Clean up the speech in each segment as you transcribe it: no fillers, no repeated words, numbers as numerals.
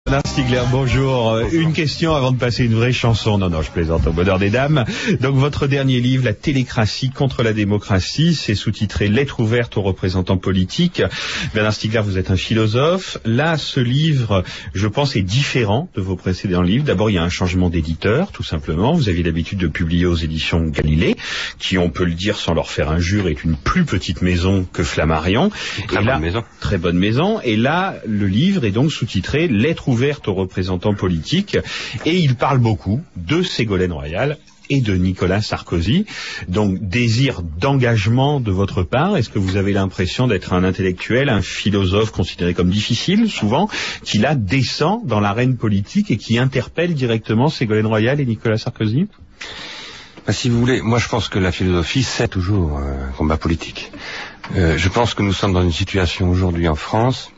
Bernard Stiegler, bonjour. Une question avant de passer une vraie chanson. Non, je plaisante, au bonheur des dames. Donc, votre dernier livre, La télécratie contre la démocratie, c'est sous-titré Lettre ouverte aux représentants politiques. Bernard Stiegler, vous êtes un philosophe. Là, ce livre, je pense, est différent de vos précédents livres. D'abord, il y a un changement d'éditeur, tout simplement. Vous aviez l'habitude de publier aux éditions Galilée, qui, on peut le dire sans leur faire injure, est une plus petite maison que Flammarion. Très bonne maison. Et là, le livre est donc sous-titré Lettre ouverte aux représentants politiques, et il parle beaucoup de Ségolène Royal et de Nicolas Sarkozy. Donc, désir d'engagement de votre part. Est-ce que vous avez l'impression d'être un intellectuel, un philosophe considéré comme difficile, souvent, qui là descend dans l'arène politique et qui interpelle directement Ségolène Royal et Nicolas Sarkozy? Si vous voulez, moi je pense que la philosophie, c'est toujours un combat politique. Je pense que nous sommes dans une situation aujourd'hui en France,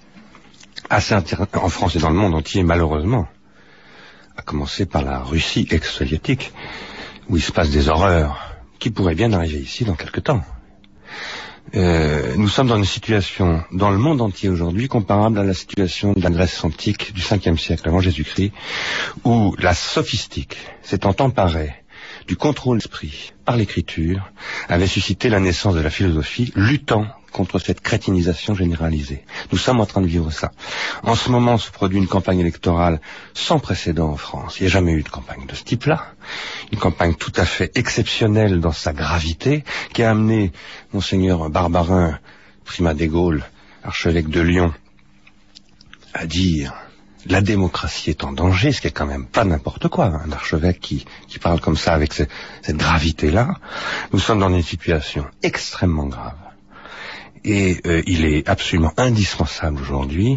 en France et dans le monde entier, malheureusement, à commencer par la Russie ex-soviétique, où il se passe des horreurs qui pourraient bien arriver ici dans quelque temps. Nous sommes dans une situation, dans le monde entier aujourd'hui, comparable à la situation de la Grèce antique du 5e siècle avant Jésus-Christ, où la sophistique s'étant emparée du contrôle d'esprit par l'écriture avait suscité la naissance de la philosophie, luttant contre cette crétinisation généralisée. Nous sommes en train de vivre ça. En ce moment se produit une campagne électorale sans précédent en France. Il n'y a jamais eu de campagne de ce type-là. Une campagne tout à fait exceptionnelle dans sa gravité, qui a amené Monseigneur Barbarin, primat des Gaules, archevêque de Lyon, à dire la démocratie est en danger, ce qui est quand même pas n'importe quoi, un archevêque qui parle comme ça avec cette gravité-là. Nous sommes dans une situation extrêmement grave. Et il est absolument indispensable aujourd'hui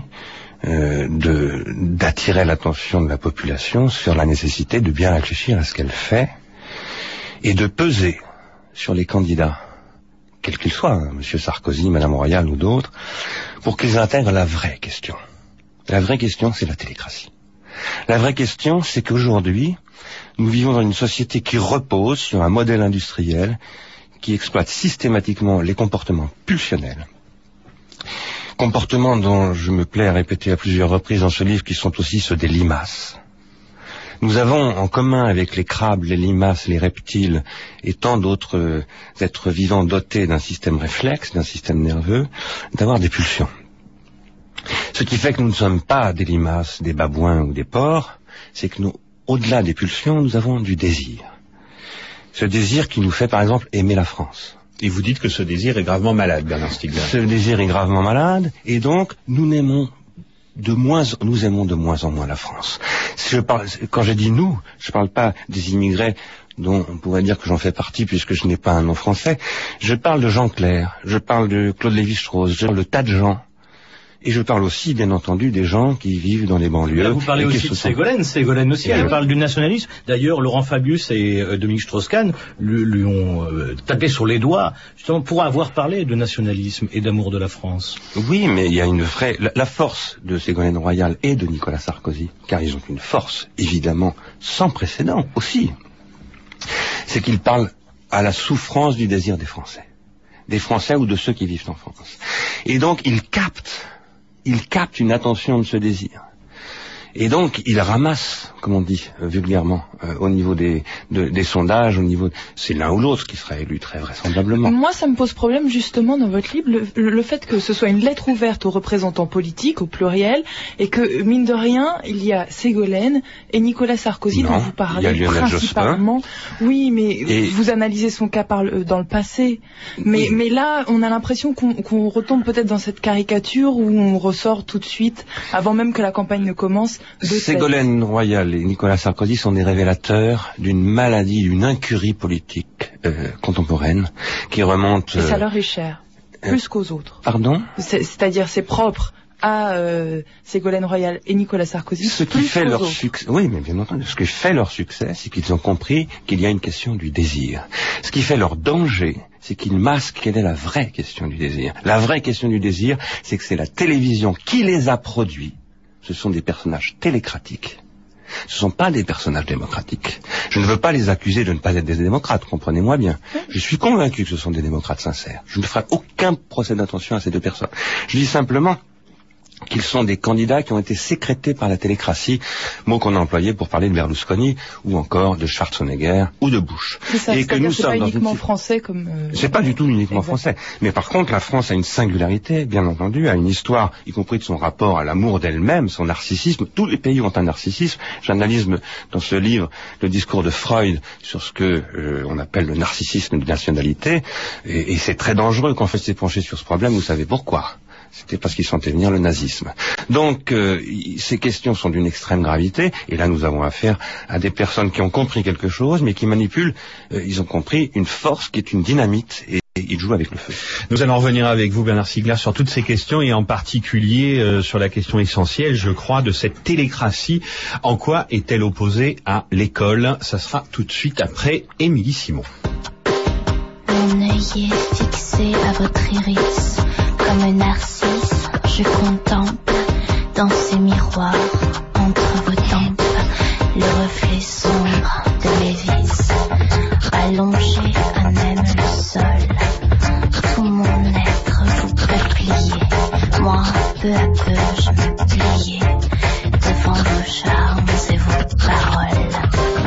d'attirer l'attention de la population sur la nécessité de bien réfléchir à ce qu'elle fait et de peser sur les candidats, quels qu'ils soient, Monsieur Sarkozy, Madame Royal ou d'autres, pour qu'ils intègrent la vraie question. La vraie question, c'est la télécratie. La vraie question, c'est qu'aujourd'hui, nous vivons dans une société qui repose sur un modèle industriel qui exploite systématiquement les comportements pulsionnels. Comportements dont je me plais à répéter à plusieurs reprises dans ce livre, qui sont aussi ceux des limaces. Nous avons en commun avec les crabes, les limaces, les reptiles et tant d'autres êtres vivants dotés d'un système réflexe, d'un système nerveux, d'avoir des pulsions. Ce qui fait que nous ne sommes pas des limaces, des babouins ou des porcs, c'est que nous, au-delà des pulsions, nous avons du désir. Ce désir qui nous fait, par exemple, aimer la France. Et vous dites que ce désir est gravement malade, Bernard Stiegler. Ce désir est gravement malade, et donc nous aimons de moins en moins la France. Quand je dis nous, je ne parle pas des immigrés dont on pourrait dire que j'en fais partie puisque je n'ai pas un nom français. Je parle de Jean Clair, je parle de Claude Lévi-Strauss, je parle de tas de gens. Et je parle aussi, bien entendu, des gens qui vivent dans les banlieues. Là, vous parlez aussi de Ségolène aussi, elle parle du nationalisme. D'ailleurs, Laurent Fabius et Dominique Strauss-Kahn lui ont tapé sur les doigts, justement, pour avoir parlé de nationalisme et d'amour de la France. Oui, mais il y a une vraie... La force de Ségolène Royal et de Nicolas Sarkozy, car ils ont une force, évidemment, sans précédent aussi, c'est qu'ils parlent à la souffrance du désir des Français ou de ceux qui vivent en France. Et donc, ils captent une attention de ce désir. Et donc, il ramasse, comme on dit vulgairement, au niveau des sondages, c'est l'un ou l'autre qui sera élu très vraisemblablement. Moi, ça me pose problème justement dans votre livre, le fait que ce soit une lettre ouverte aux représentants politiques, au pluriel, et que, mine de rien, il y a Ségolène et Nicolas Sarkozy dont vous parlez principalement. Oui, mais vous analysez son cas dans le passé. Mais là, on a l'impression qu'on retombe peut-être dans cette caricature où on ressort tout de suite, avant même que la campagne ne commence. Ségolène Royal et Nicolas Sarkozy sont des révélateurs d'une maladie, d'une incurie politique contemporaine qui remonte... Et ça leur est cher, plus qu'aux autres. Pardon ? C'est-à-dire c'est propre à Ségolène Royal et Nicolas Sarkozy. Ce qui fait leur succès, oui, mais bien entendu, ce qui fait leur succès, c'est qu'ils ont compris qu'il y a une question du désir. Ce qui fait leur danger, c'est qu'ils masquent quelle est la vraie question du désir. La vraie question du désir, c'est que c'est la télévision qui les a produits. Ce sont des personnages télécratiques. Ce ne sont pas des personnages démocratiques. Je ne veux pas les accuser de ne pas être des démocrates, comprenez-moi bien. Je suis convaincu que ce sont des démocrates sincères. Je ne ferai aucun procès d'intention à ces deux personnes. Je dis simplement qu'ils sont des candidats qui ont été sécrétés par la télécratie, mot qu'on a employé pour parler de Berlusconi ou encore de Schwarzenegger ou de Bush. Ça, et que nous sommes pas uniquement français comme... C'est pas du tout uniquement français. Mais par contre, la France a une singularité, bien entendu, a une histoire, y compris de son rapport à l'amour d'elle-même, son narcissisme. Tous les pays ont un narcissisme. J'analyse dans ce livre le discours de Freud sur ce que on appelle le narcissisme de nationalité. Et c'est très dangereux quand on s'est penché sur ce problème. Vous savez pourquoi ? C'était parce qu'ils sentaient venir le nazisme. Donc, ces questions sont d'une extrême gravité, et là nous avons affaire à des personnes qui ont compris quelque chose, mais qui manipulent, ils ont compris une force qui est une dynamite, et ils jouent avec le feu. Nous allons revenir avec vous, Bernard Stiegler, sur toutes ces questions, et en particulier sur la question essentielle, je crois, de cette télécratie. En quoi est-elle opposée à l'école? Ça sera tout de suite après Émilie Simon. Mon œil est fixé à votre iris. Comme un narcisse, je contemple dans ces miroirs, entre vos tempes, le reflet sombre de mes vices. Allongé à même le sol, tout mon être vous peupliez. Moi, peu à peu, je me pliais devant vos charmes et vos paroles.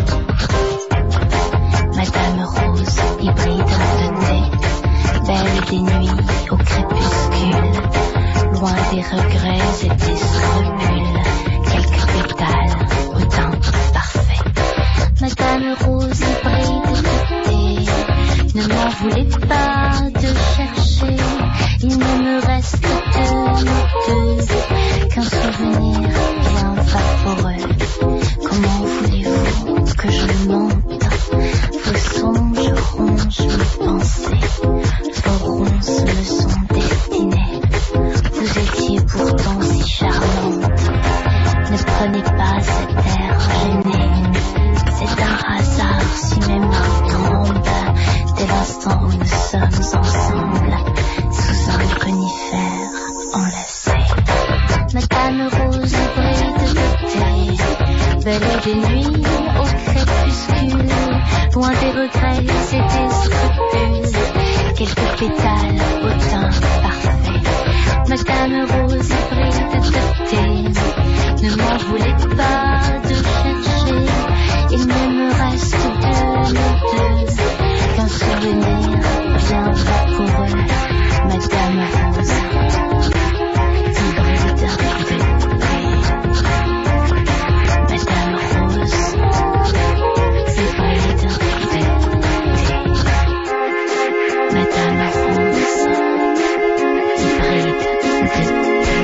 Madame Rose, hybride de thé, belle des nuits au crépuscule, loin des regrets et des scrupules, quelques pétales au teint parfait. Madame Rose hybride de thé, ne m'en voulez pas de chercher, il ne me reste que nous deux, qu'un souvenir bien vaporeux. Comment voulez-vous que je monte vos songes rongent mes pensées, vos ronces me sont destinées. Vous étiez pourtant si charmante, ne prenez pas cet air gêné. C'est un hasard si mes mains tombent dès l'instant où nous sommes ensemble, sous un conifère enlacé. Madame Rose hybride de thé, belle des nuits au crépuscule, loin des regrets et des scrupules, quelques pétales au teint parfait. Madame Rose hybride de thé, ne m'en voulez pas de chercher, il ne me reste de nous deux qu'un souvenir bien vaporeux. Madame Rose hybride de thé, Madame Rose hybride de thé, Madame Rose hybride de thé.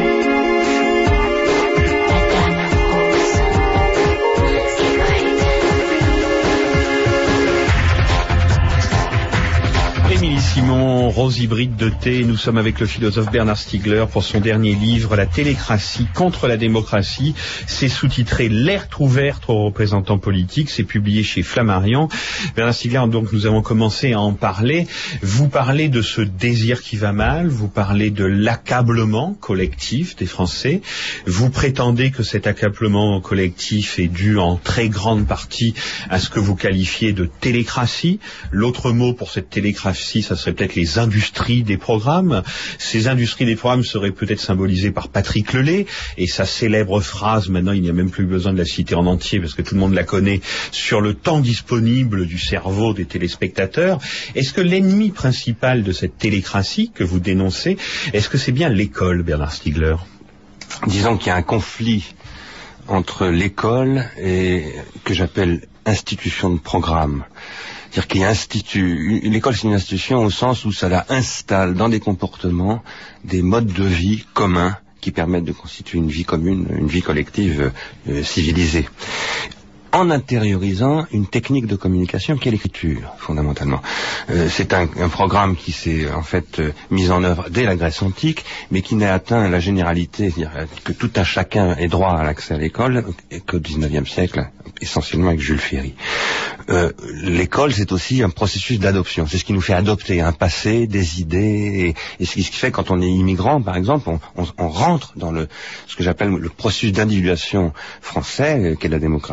Émilie Simon, Rose hybride de thé. Nous sommes avec le philosophe Bernard Stiegler pour son dernier livre, La télécratie contre la démocratie. C'est sous-titré Lettre ouverte aux représentants politiques. C'est publié chez Flammarion. Bernard Stiegler, donc nous avons commencé à en parler. Vous parlez de ce désir qui va mal. Vous parlez de l'accablement collectif des Français. Vous prétendez que cet accablement collectif est dû en très grande partie à ce que vous qualifiez de télécratie. L'autre mot pour cette télécratie, ça serait peut-être les industries des programmes. Ces industries des programmes seraient peut-être symbolisées par Patrick Lelay et sa célèbre phrase, maintenant il n'y a même plus besoin de la citer en entier parce que tout le monde la connaît, sur le temps disponible du cerveau des téléspectateurs. Est-ce que l'ennemi principal de cette télécratie que vous dénoncez, est-ce que c'est bien l'école, Bernard Stiegler? Disons qu'il y a un conflit entre l'école et que j'appelle institution de programme. C'est-à-dire qu'il institue, l'école c'est une institution au sens où ça installe dans des comportements des modes de vie communs qui permettent de constituer une vie commune, une vie collective civilisée, en intériorisant une technique de communication qui est l'écriture, fondamentalement. C'est un programme qui s'est en fait mis en œuvre dès la Grèce antique, mais qui n'a atteint la généralité, c'est-à-dire que tout un chacun ait droit à l'accès à l'école qu'au XIXe siècle, essentiellement avec Jules Ferry. L'école, c'est aussi un processus d'adoption. C'est ce qui nous fait adopter un passé, des idées, et ce qui fait quand on est immigrant, par exemple, on rentre dans ce que j'appelle le processus d'individuation français, qu'est la démocratie industrielle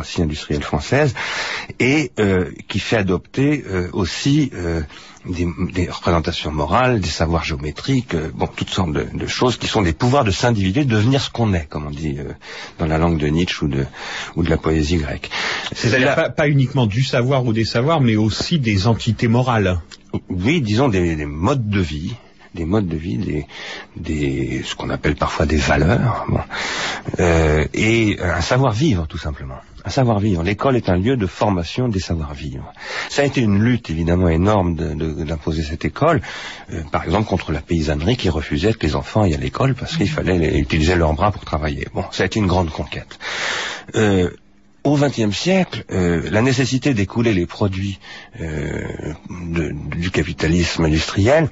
industrielle française, et qui fait adopter aussi des représentations morales, des savoirs géométriques, toutes sortes de choses qui sont des pouvoirs de s'individuer, de devenir ce qu'on est, comme on dit dans la langue de Nietzsche ou de la poésie grecque. C'est-à-dire pas uniquement du savoir ou des savoirs, mais aussi des entités morales. Oui, disons des modes de vie. Ce qu'on appelle parfois des valeurs, et un savoir-vivre, tout simplement. Un savoir-vivre. L'école est un lieu de formation des savoir-vivre. Ça a été une lutte évidemment énorme d'imposer cette école, par exemple contre la paysannerie qui refusait que les enfants aillent à l'école parce qu'il fallait utiliser leurs bras pour travailler. Ça a été une grande conquête. Au XXe siècle, la nécessité d'écouler les produits du capitalisme industriel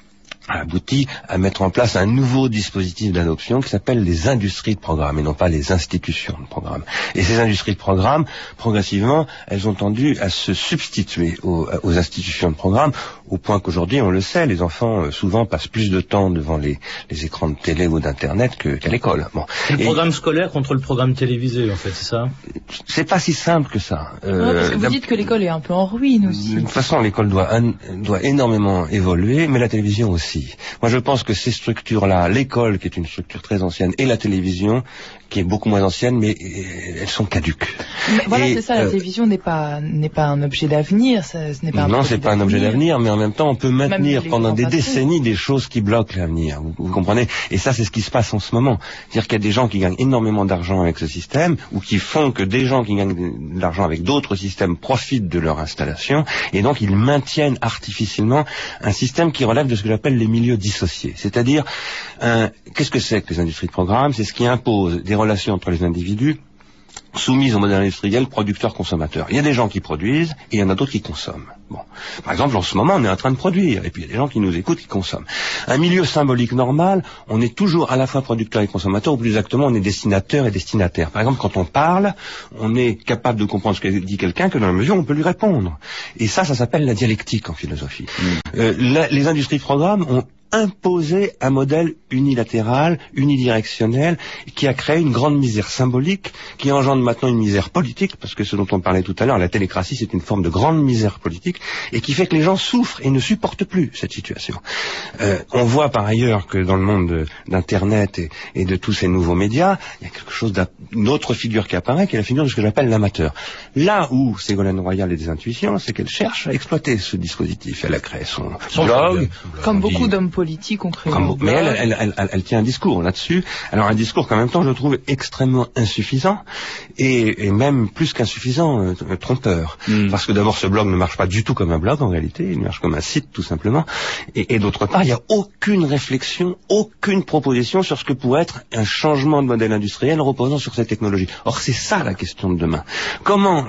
a abouti à mettre en place un nouveau dispositif d'adoption qui s'appelle les industries de programme et non pas les institutions de programme. Et ces industries de programme, progressivement, elles ont tendu à se substituer aux institutions de programme, au point qu'aujourd'hui, on le sait, les enfants souvent passent plus de temps devant les écrans de télé ou d'internet qu'à l'école. Le programme scolaire contre le programme télévisé, en fait, c'est ça? C'est pas si simple que ça. Parce que vous dites que l'école est un peu en ruine aussi. De toute façon, l'école doit énormément évoluer, mais la télévision aussi. Moi, je pense que ces structures-là, l'école, qui est une structure très ancienne, et la télévision, qui est beaucoup moins ancienne, mais elles sont caduques. Mais voilà, c'est ça, la télévision n'est pas un objet d'avenir. Non, c'est pas un objet d'avenir, mais en même temps, on peut maintenir pendant des décennies des choses qui bloquent l'avenir. Vous comprenez? Et ça, c'est ce qui se passe en ce moment. C'est-à-dire qu'il y a des gens qui gagnent énormément d'argent avec ce système, ou qui font que des gens qui gagnent de l'argent avec d'autres systèmes profitent de leur installation, et donc ils maintiennent artificiellement un système qui relève de ce que j'appelle les milieux dissociés. C'est-à-dire, qu'est-ce que c'est que les industries de programme? C'est ce qui impose des relations entre les individus soumises au modèle industriel producteur-consommateur. Il y a des gens qui produisent et il y en a d'autres qui consomment. Par exemple, en ce moment, on est en train de produire et puis il y a des gens qui nous écoutent, qui consomment. Un milieu symbolique normal, on est toujours à la fois producteur et consommateur, ou plus exactement, on est destinateur et destinataire. Par exemple, quand on parle, on est capable de comprendre ce que dit quelqu'un que dans la mesure où on peut lui répondre. Et ça s'appelle la dialectique en philosophie. Les industries de programme ont imposer un modèle unilatéral, unidirectionnel, qui a créé une grande misère symbolique, qui engendre maintenant une misère politique, parce que ce dont on parlait tout à l'heure, la télécratie, c'est une forme de grande misère politique, et qui fait que les gens souffrent et ne supportent plus cette situation. On voit par ailleurs que dans le monde d'Internet et de tous ces nouveaux médias, il y a quelque chose d'une autre figure qui apparaît, qui est la figure de ce que j'appelle l'amateur. Là où Ségolène Royal a des intuitions, c'est qu'elle cherche à exploiter ce dispositif. Elle a créé son blog. Comme beaucoup d'hommes politiques ont créé. Mais elle tient un discours là-dessus. Alors un discours qu'en même temps je trouve extrêmement insuffisant et même plus qu'insuffisant, trompeur. Parce que d'abord ce blog ne marche pas du tout comme un blog en réalité, il marche comme un site tout simplement. Et d'autre part, il n'y a aucune réflexion, aucune proposition sur ce que pourrait être un changement de modèle industriel reposant sur cette technologie. Or c'est ça la question de demain. Comment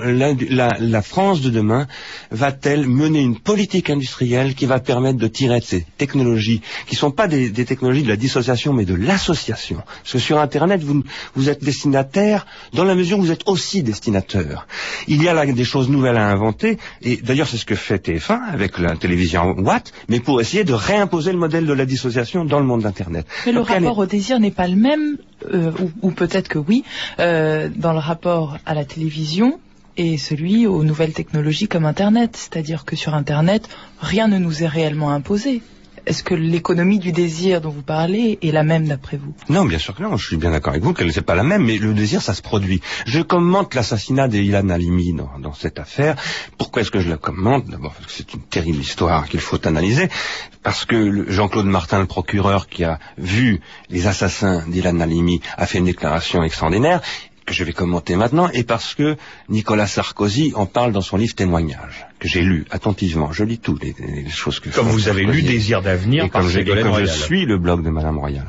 la France de demain va-t-elle mener une politique industrielle qui va permettre de tirer de ces technologies qui ne sont pas des technologies de la dissociation mais de l'association. Parce que sur Internet, vous êtes destinataire dans la mesure où vous êtes aussi destinateur. Il y a là des choses nouvelles à inventer, et d'ailleurs c'est ce que fait TF1 avec la télévision Watt, mais pour essayer de réimposer le modèle de la dissociation dans le monde d'Internet. Mais le rapport au désir n'est pas le même, ou peut-être que oui, dans le rapport à la télévision et celui aux nouvelles technologies comme Internet. C'est-à-dire que sur Internet, rien ne nous est réellement imposé. Est-ce que l'économie du désir dont vous parlez est la même d'après vous? Non, bien sûr que non. Je suis bien d'accord avec vous qu'elle n'est pas la même, mais le désir, ça se produit. Je commente l'assassinat d'Ilan Halimi dans cette affaire. Pourquoi est-ce que je la commente? D'abord parce que c'est une terrible histoire qu'il faut analyser. Parce que Jean-Claude Martin, le procureur qui a vu les assassins d'Ilan Halimi, a fait une déclaration extraordinaire que je vais commenter maintenant, et parce que Nicolas Sarkozy en parle dans son livre Témoignage, que j'ai lu attentivement. Je lis toutes les choses que... Comme vous avez lu Désir d'avenir par Ségolène Royal. Je suis le blog de Madame Royal.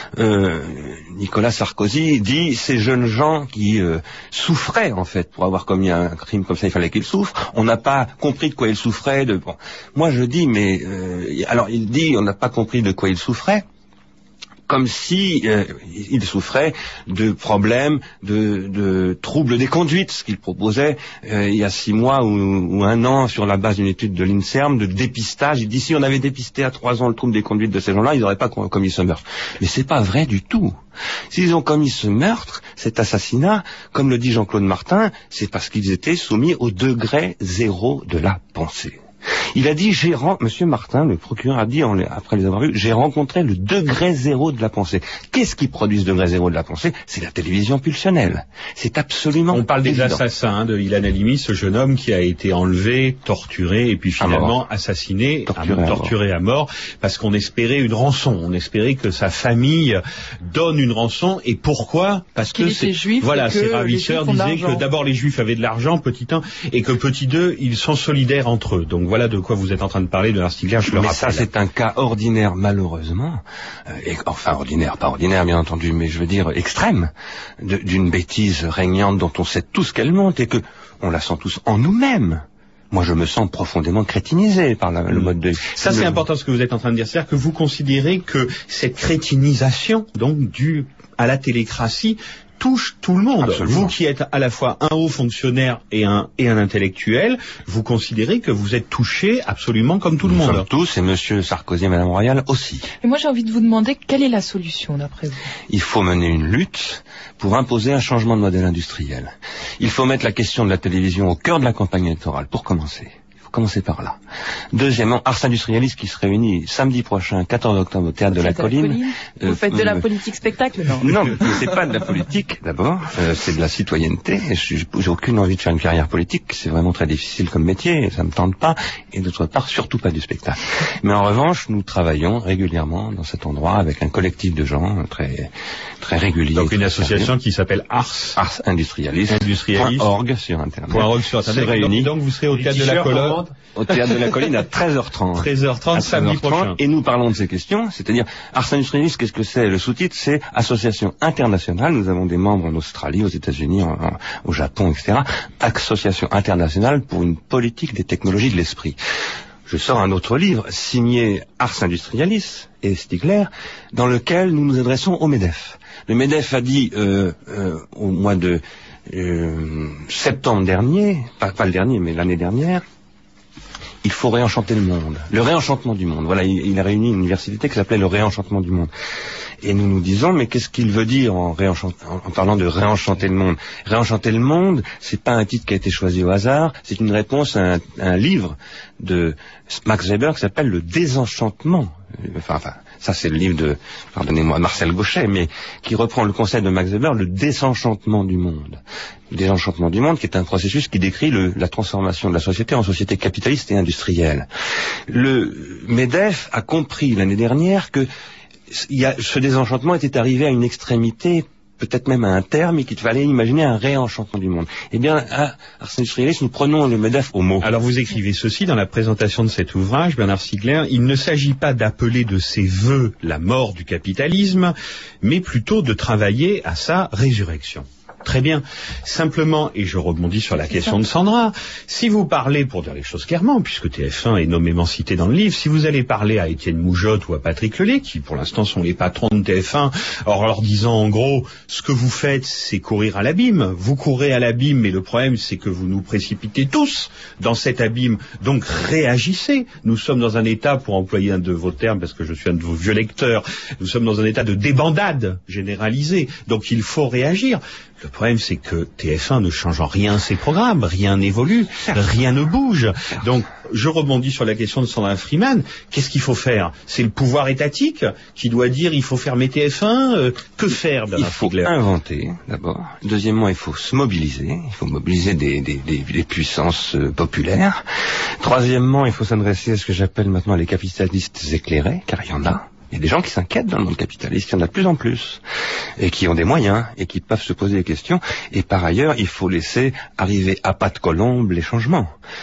Nicolas Sarkozy dit ces jeunes gens qui souffraient en fait pour avoir commis un crime comme ça, il fallait qu'ils souffrent. On n'a pas compris de quoi ils souffraient. Moi je dis, mais alors il dit on n'a pas compris de quoi ils souffraient. comme si il souffrait de problèmes, de troubles des conduites, ce qu'il proposait il y a 6 mois ou 1 an sur la base d'une étude de l'INSERM, de dépistage. Il dit si on avait dépisté à 3 ans le trouble des conduites de ces gens-là, ils n'auraient pas commis ce meurtre. Mais c'est pas vrai du tout. S'ils ont commis ce meurtre, cet assassinat, comme le dit Jean-Claude Martin, c'est parce qu'ils étaient soumis au degré zéro de la pensée. Il a dit, Monsieur Martin, le procureur a dit, après les avoir vus, j'ai rencontré le degré zéro de la pensée. Qu'est-ce qui produit ce degré zéro de la pensée? C'est la télévision pulsionnelle. C'est absolument On parle évident. des assassins, de Ilan Halimi, ce jeune homme qui a été enlevé, torturé, et puis finalement assassiné, torturé à mort, parce qu'on espérait une rançon. On espérait que sa famille donne une rançon. Et pourquoi? Parce que était juif. Voilà, ses ravisseurs disaient que d'abord les juifs avaient de l'argent, petit 1, et que petit 2, ils sont solidaires entre eux. Donc voilà de quoi vous êtes en train de parler, de Stigler, je le rappelle. Ça, c'est un cas ordinaire, malheureusement, enfin ordinaire, pas ordinaire, bien entendu, mais je veux dire extrême, d'une bêtise régnante dont on sait tous qu'elle monte et que on la sent tous en nous-mêmes. Moi, je me sens profondément crétinisé par le mode de... Ça, c'est important ce que vous êtes en train de dire, c'est-à-dire que vous considérez que cette crétinisation, donc due à la télécratie, touche tout le monde. Absolument. Vous qui êtes à la fois un haut fonctionnaire et un intellectuel, vous considérez que vous êtes touché absolument comme tout le monde. Nous sommes tous, et Monsieur Sarkozy et Madame Royal aussi. Et moi j'ai envie de vous demander, quelle est la solution d'après vous? Il faut mener une lutte pour imposer un changement de modèle industriel. Il faut mettre la question de la télévision au cœur de la campagne électorale, pour commencer. Commencer par là. Deuxièmement, Ars Industrialis qui se réunit samedi prochain, 14 octobre, au Théâtre de la Colline. Vous faites de la politique spectacle, non? Non, c'est pas de la politique, d'abord. C'est de la citoyenneté. J'ai aucune envie de faire une carrière politique. C'est vraiment très difficile comme métier, et ça me tente pas. Et d'autre part, surtout pas du spectacle. Mais en revanche, nous travaillons régulièrement dans cet endroit avec un collectif de gens très, très régulier. Donc une association qui s'appelle Ars Industrialis. .org sur Internet. .org sur Internet. Donc vous serez au Théâtre de la Colline. Au Théâtre de la Colline à 13h30. 13h30 samedi prochain. Et nous parlons de ces questions, c'est-à-dire Ars Industrialis, qu'est-ce que c'est? Le sous-titre, c'est Association internationale. Nous avons des membres en Australie, aux États-Unis, au Japon, etc. Association internationale pour une politique des technologies de l'esprit. Je sors un autre livre signé Ars Industrialis et Stigler, dans lequel nous nous adressons au MEDEF. Le MEDEF a dit au mois de septembre dernier, pas le dernier, mais l'année dernière, il faut réenchanter le monde. Le réenchantement du monde. Voilà, il a réuni une université qui s'appelait le réenchantement du monde. Et nous nous disons, mais qu'est-ce qu'il veut dire en parlant de réenchanter le monde? Réenchanter le monde, c'est pas un titre qui a été choisi au hasard, c'est une réponse à un livre de Max Weber qui s'appelle Le Désenchantement. Enfin, ça c'est le livre de, pardonnez-moi, Marcel Gauchet, mais qui reprend le concept de Max Weber, le désenchantement du monde. Le désenchantement du monde, qui est un processus qui décrit la transformation de la société en société capitaliste et industrielle. Le MEDEF a compris l'année dernière que ce désenchantement était arrivé à une extrémité, peut-être même à un terme, et qu'il fallait imaginer un réenchantement du monde. Eh bien, à Ars Industrialis, nous prenons le MEDEF au mot. Alors vous écrivez ceci dans la présentation de cet ouvrage, Bernard Stiegler, il ne s'agit pas d'appeler de ses vœux la mort du capitalisme, mais plutôt de travailler à sa résurrection. Très bien. Simplement, et je rebondis sur la question de Sandra, si vous parlez, pour dire les choses clairement, puisque TF1 est nommément cité dans le livre, si vous allez parler à Étienne Moujotte ou à Patrick Lelay, qui pour l'instant sont les patrons de TF1, en leur disant en gros, ce que vous faites, c'est courir à l'abîme. Vous courez à l'abîme, mais le problème, c'est que vous nous précipitez tous dans cet abîme. Donc réagissez. Nous sommes dans un état, pour employer un de vos termes, parce que je suis un de vos vieux lecteurs, nous sommes dans un état de débandade généralisée. Donc il faut réagir. Le problème, c'est que TF1 ne change en rien ses programmes, rien n'évolue, rien ne bouge. Donc, je rebondis sur la question de Sandra Freeman. Qu'est-ce qu'il faut faire? C'est le pouvoir étatique qui doit dire il faut fermer TF1. Que faire? Il faut inventer, d'abord. Deuxièmement, il faut se mobiliser. Il faut mobiliser des puissances populaires. Troisièmement, il faut s'adresser à ce que j'appelle maintenant les capitalistes éclairés, car il y en a. Il y a des gens qui s'inquiètent dans le monde capitaliste, il y en a de plus en plus, et qui ont des moyens, et qui peuvent se poser des questions. Et par ailleurs, il faut laisser arriver à pas de colombe les changements.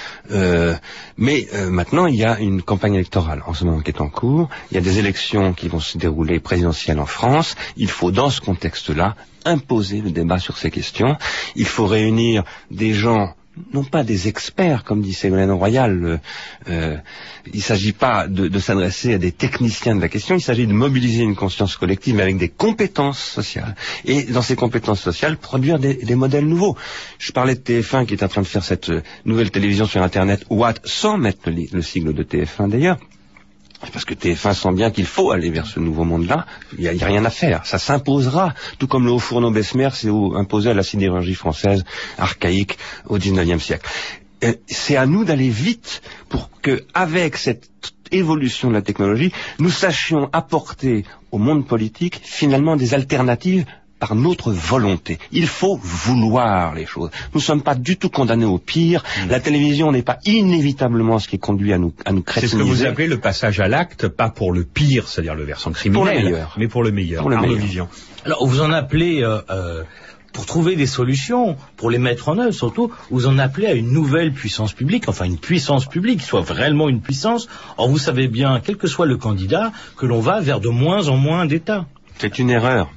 Mais maintenant, il y a une campagne électorale en ce moment qui est en cours. Il y a des élections qui vont se dérouler présidentielles en France. Il faut, dans ce contexte-là, imposer le débat sur ces questions. Il faut réunir des gens non pas des experts, comme dit Ségolène Royal. Il ne s'agit pas de s'adresser à des techniciens de la question, il s'agit de mobiliser une conscience collective, mais avec des compétences sociales. Et dans ces compétences sociales, produire des modèles nouveaux. Je parlais de TF1 qui est en train de faire cette nouvelle télévision sur Internet, What, sans mettre le sigle de TF1 d'ailleurs. Parce que TF1 sent bien qu'il faut aller vers ce nouveau monde-là. Il y a rien à faire. Ça s'imposera. Tout comme le haut fourneau Bessemer s'est imposé à la sidérurgie française archaïque au XIXe siècle. C'est à nous d'aller vite pour que, avec cette évolution de la technologie, nous sachions apporter au monde politique finalement des alternatives par notre volonté. Il faut vouloir les choses. Nous ne sommes pas du tout condamnés au pire. La télévision n'est pas inévitablement ce qui conduit à nous crétiniser. C'est ce que vous appelez le passage à l'acte, pas pour le pire, c'est-à-dire le versant criminel, mais pour le meilleur. Pour le meilleur. Vision. Alors, vous en appelez, pour trouver des solutions, pour les mettre en œuvre surtout, vous en appelez à une nouvelle puissance publique, enfin une puissance publique, soit réellement une puissance. Or, vous savez bien, quel que soit le candidat, que l'on va vers de moins en moins d'États. C'est une erreur.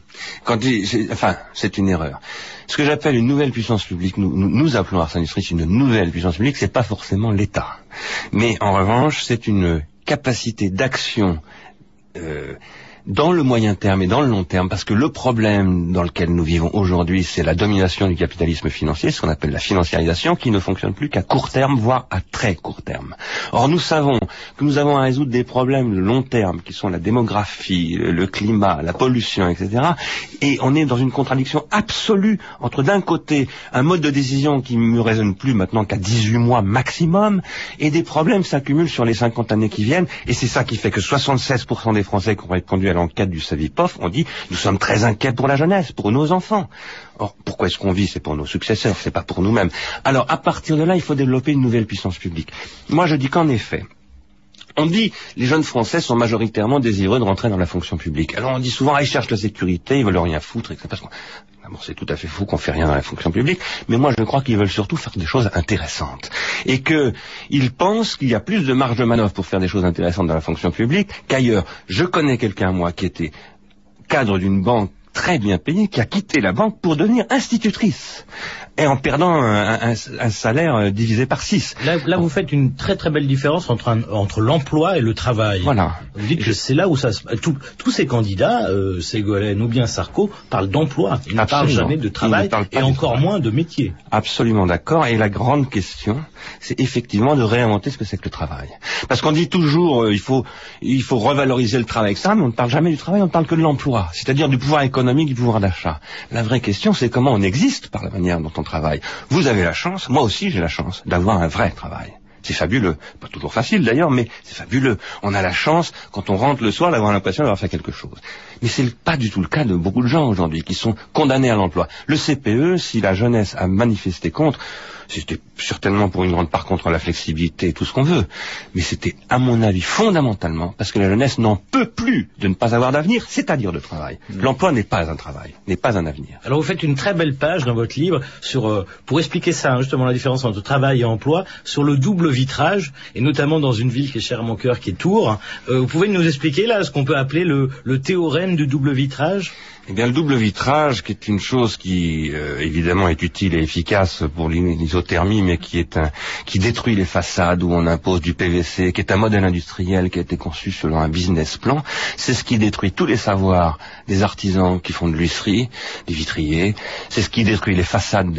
C'est une erreur. Ce que j'appelle une nouvelle puissance publique, nous appelons Ars Industries une nouvelle puissance publique, c'est pas forcément l'État. Mais en revanche, c'est une capacité d'action dans le moyen terme et dans le long terme, parce que le problème dans lequel nous vivons aujourd'hui, c'est la domination du capitalisme financier, ce qu'on appelle la financiarisation, qui ne fonctionne plus qu'à court terme, voire à très court terme. Or, nous savons que nous avons à résoudre des problèmes de long terme, qui sont la démographie, le climat, la pollution, etc. Et on est dans une contradiction absolue entre, d'un côté, un mode de décision qui ne me résonne plus maintenant qu'à 18 mois maximum, et des problèmes s'accumulent sur les 50 années qui viennent, et c'est ça qui fait que 76% des Français qui ont répondu à l'enquête du Savipov ont dit « Nous sommes très inquiets pour la jeunesse, pour nos enfants ». Or, pourquoi est-ce qu'on vit? C'est pour nos successeurs, c'est pas pour nous-mêmes. Alors, à partir de là, il faut développer une nouvelle puissance publique. Moi, je dis qu'en effet, on dit les jeunes Français sont majoritairement désireux de rentrer dans la fonction publique. Alors, on dit souvent « ils cherchent la sécurité, ils veulent rien foutre », etc. D'abord, c'est tout à fait fou qu'on fait rien dans la fonction publique, mais moi je crois qu'ils veulent surtout faire des choses intéressantes. Et qu'ils pensent qu'il y a plus de marge de manœuvre pour faire des choses intéressantes dans la fonction publique qu'ailleurs. Je connais quelqu'un, moi, qui était cadre d'une banque très bien payée, qui a quitté la banque pour devenir institutrice. Et en perdant un salaire divisé par 6. Là, vous faites une très très belle différence entre l'emploi et le travail. Voilà. Vous dites que c'est là où ça se... Tous ces candidats, Ségolène ou bien Sarko, parlent d'emploi. Ils ne parlent jamais de travail et encore moins de métier. Absolument d'accord. Et la grande question, c'est effectivement de réinventer ce que c'est que le travail. Parce qu'on dit toujours, il faut revaloriser le travail, etc. Mais on ne parle jamais du travail, on ne parle que de l'emploi. C'est-à-dire du pouvoir économique, du pouvoir d'achat. La vraie question, c'est comment on existe par la manière dont on travail. Vous avez la chance, moi aussi j'ai la chance, d'avoir un vrai travail. C'est fabuleux. Pas toujours facile d'ailleurs, mais c'est fabuleux. On a la chance, quand on rentre le soir, d'avoir l'impression d'avoir fait quelque chose. Mais c'est pas du tout le cas de beaucoup de gens aujourd'hui qui sont condamnés à l'emploi. Le CPE, si la jeunesse a manifesté contre, c'était certainement pour une grande part contre la flexibilité et tout ce qu'on veut. Mais c'était, à mon avis, fondamentalement, parce que la jeunesse n'en peut plus de ne pas avoir d'avenir, c'est-à-dire de travail. L'emploi n'est pas un travail, n'est pas un avenir. Alors vous faites une très belle page dans votre livre pour expliquer ça, justement la différence entre travail et emploi, sur le double vitrage, et notamment dans une ville qui est chère à mon cœur, qui est Tours. Vous pouvez nous expliquer là ce qu'on peut appeler le théorème du double vitrage? Eh bien, le double vitrage, qui est une chose qui, évidemment, est utile et efficace pour l'isothermie, mais qui détruit les façades où on impose du PVC, qui est un modèle industriel qui a été conçu selon un business plan, c'est ce qui détruit tous les savoirs des artisans qui font de l'huisserie, des vitriers, c'est ce qui détruit les façades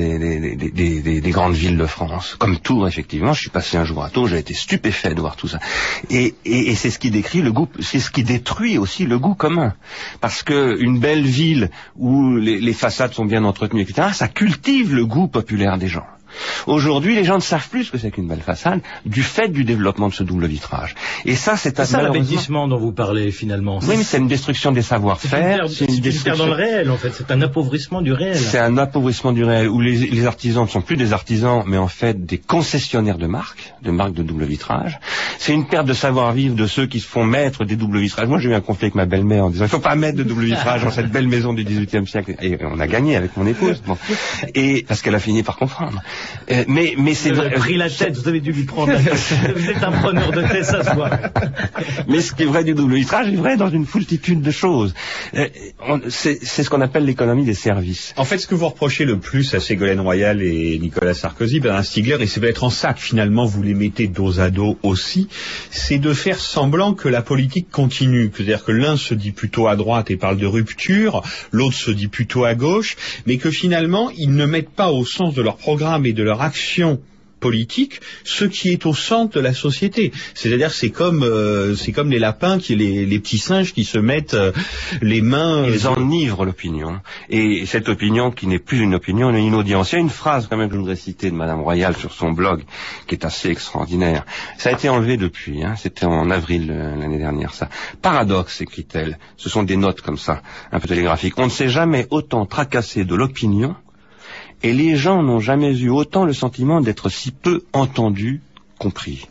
des grandes villes de France, comme Tours, effectivement. Je suis passé un jour à Tours, j'ai été stupéfait de voir tout ça. Et c'est ce qui décrit le goût, c'est ce qui détruit aussi le goût commun. Parce que une belle ville où les façades sont bien entretenues, etc., ça cultive le goût populaire des gens. Aujourd'hui, les gens ne savent plus ce que c'est qu'une belle façade du fait du développement de ce double vitrage. Et ça, c'est ça l'abbêtissement dont vous parlez finalement. Oui, mais c'est une destruction des savoir-faire. C'est une destruction dans le réel, en fait. C'est un appauvrissement du réel. C'est un appauvrissement du réel où les artisans ne sont plus des artisans, mais en fait des concessionnaires de marques de double vitrage. C'est une perte de savoir-vivre de ceux qui se font mettre des doubles vitrages. Moi, j'ai eu un conflit avec ma belle-mère en disant il faut pas mettre de double vitrage dans cette belle maison du XVIIIe siècle. Et on a gagné avec mon épouse. Bon. Et parce qu'elle a fini par comprendre. Mais c'est vrai. Pris la tête, vous avez dû lui prendre la tête. Vous êtes un preneur de tête, ça se voit. Mais ce qui est vrai du double litrage est vrai dans une foultitude de choses. C'est ce qu'on appelle l'économie des services. En fait, ce que vous reprochez le plus à Ségolène Royal et Nicolas Sarkozy, Bernard Stiegler, et c'est peut-être en ça que finalement vous les mettez dos à dos aussi, c'est de faire semblant que la politique continue. C'est-à-dire que l'un se dit plutôt à droite et parle de rupture, l'autre se dit plutôt à gauche, mais que finalement ils ne mettent pas au sens de leur programme et de leur action politique ce qui est au centre de la société. C'est-à-dire c'est comme les lapins, les petits singes qui se mettent les mains... Ils enivrent l'opinion. Et cette opinion qui n'est plus une opinion, mais une audience. Il y a une phrase quand même que je voudrais citer de Madame Royal sur son blog qui est assez extraordinaire. Ça a été enlevé depuis, c'était en avril l'année dernière ça. Paradoxe, écrit-elle. Ce sont des notes comme ça, un peu télégraphiques. On ne s'est jamais autant tracassé de l'opinion et les gens n'ont jamais eu autant le sentiment d'être si peu entendus, compris.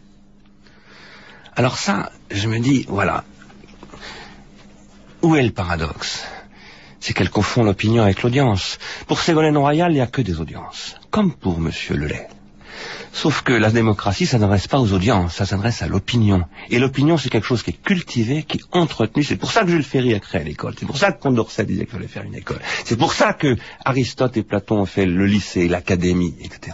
Alors ça, je me dis, voilà, où est le paradoxe? C'est qu'elle confond l'opinion avec l'audience. Pour Ségolène Royal, il n'y a que des audiences, comme pour Monsieur Lelay. Sauf que la démocratie, ça ne s'adresse pas aux audiences, ça s'adresse à l'opinion. Et l'opinion, c'est quelque chose qui est cultivé, qui est entretenu. C'est pour ça que Jules Ferry a créé l'école. C'est pour ça que Condorcet disait qu'il fallait faire une école. C'est pour ça que Aristote et Platon ont fait le lycée, l'académie, etc.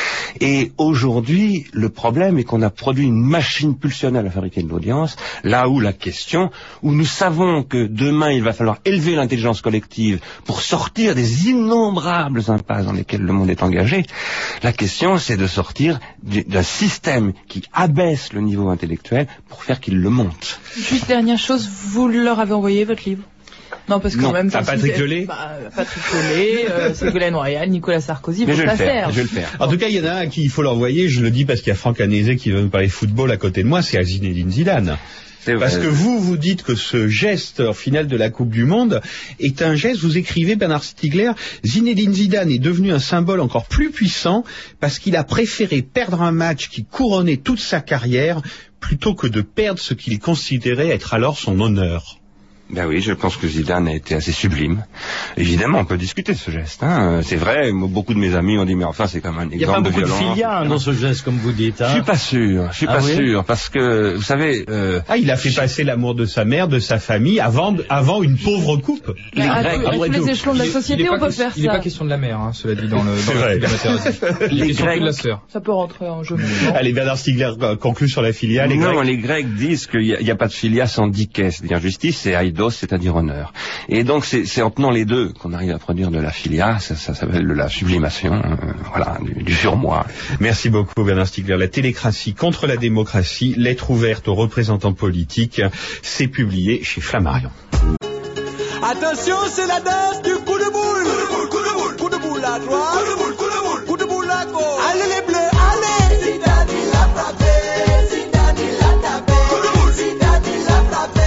Et aujourd'hui, le problème est qu'on a produit une machine pulsionnelle à fabriquer de l'audience, là où la question, où nous savons que demain, il va falloir élever l'intelligence collective pour sortir des innombrables impasses dans lesquelles le monde est engagé, la question, c'est de sortir d'un système qui abaisse le niveau intellectuel pour faire qu'il le monte. Juste dernière chose, vous leur avez envoyé votre livre? Non, parce que non, en même temps, Patrick Lelay, Patrick Lelay, Ségolène Royal, Nicolas Sarkozy, mais je vais le faire. En tout cas, il y en a un qui il faut l'envoyer, je le dis parce qu'il y a Franck Anézé qui veut me parler football à côté de moi, c'est à Zinedine Zidane. Parce que vous dites que ce geste en finale de la Coupe du Monde est un geste, vous écrivez Bernard Stiegler, Zinedine Zidane est devenu un symbole encore plus puissant parce qu'il a préféré perdre un match qui couronnait toute sa carrière plutôt que de perdre ce qu'il considérait être alors son honneur. Ben oui, je pense que Zidane a été assez sublime. Évidemment, on peut discuter de ce geste. C'est vrai, beaucoup de mes amis ont dit, mais enfin, c'est quand même un exemple de violence. Il n'y a pas beaucoup de filia dans ce geste, comme vous dites. Je suis pas sûr, parce que, vous savez... il a fait passer l'amour de sa mère, de sa famille, avant une pauvre coupe. Les Grecs, tous les échelons de la société, on peut faire ça. Il n'est pas question de la mère, cela dit, dans la Les Grecs, de la sœur. Ça peut rentrer en jeu. Allez, Bernard Stiegler conclut sur la filia. Les Grecs disent qu'il n'y a pas de filia sans dikès, c'est-à-dire justice, c'est aidos, c'est-à-dire honneur. Et donc c'est en tenant les deux qu'on arrive à produire de la filia, ça s'appelle de la sublimation, du surmoi. Merci beaucoup Bernard Stiegler. La télécratie contre la démocratie, lettre ouverte aux représentants politiques, c'est publié chez Flammarion. Attention, c'est la danse du coup de boule. Coup de boule à droite, coup de boule à gauche. Allez les bleus, allez. Zidane il a frappé, Zidane il a tapé, Zidane il a frappé.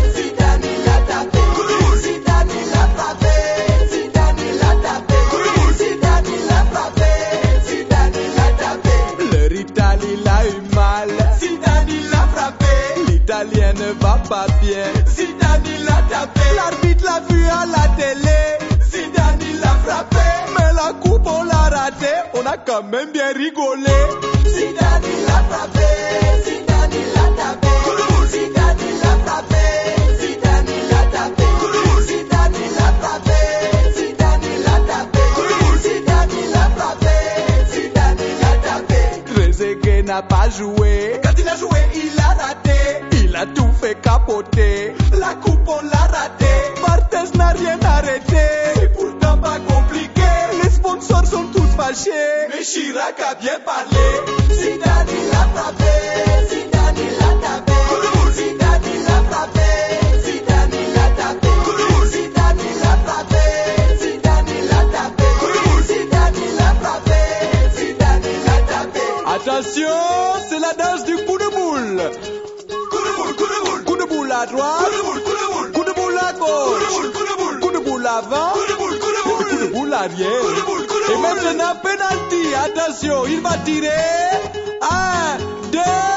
L'Italien ne va pas bien, Zidane il a tapé. L'arbitre l'a vu à la télé, Zidane il a frappé. Mais la coupe on l'a raté, on a quand même bien rigolé. Zidane il a frappé, Zidane il a tapé. Zidane il a frappé, Zidane il a tapé. Zidane il a frappé, Zidane il a tapé. Zidane il a frappé, Zidane il a tapé. Trezeguet n'a pas joué, quand il a joué il a raté. Il a tout fait capoter, la coupe on l'a raté. Barthez n'a rien arrêté, c'est pourtant pas compliqué. Les sponsors sont tous fâchés, mais Chirac a bien parlé. Zidane il a frappé, Zidane il a tapé. Zidane il a frappé, Zidane il a tapé. Zidane il a frappé, Zidane il a tapé. Zidane il a frappé, Zidane il a tapé. Attention, c'est la danse du coup de boule. Coup de boule à droite, coup de boule à gauche, coup de boule avant, coup de boule arrière. Et maintenant penalty, attention, il va tirer. 1, 2.